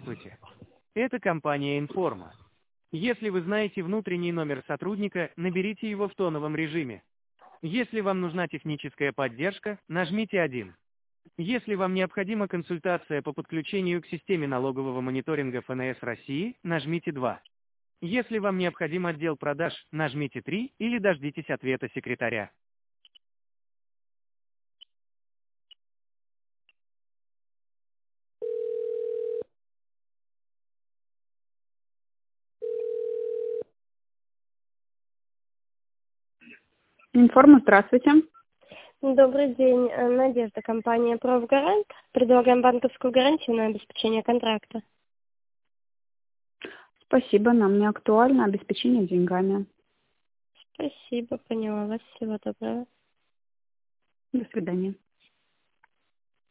Здравствуйте. Это компания «Информа». Если вы знаете внутренний номер сотрудника, наберите его в тоновом режиме. Если вам нужна техническая поддержка, нажмите 1. Если вам необходима консультация по подключению к системе налогового мониторинга ФНС России, нажмите 2. Если вам необходим отдел продаж, нажмите 3 или дождитесь ответа секретаря. Информа, здравствуйте. Добрый день, Надежда, компания «Профгарант». Предлагаем банковскую гарантию на обеспечение контракта. Спасибо, нам не актуально обеспечение деньгами. Спасибо, поняла вас. Всего доброго. До свидания.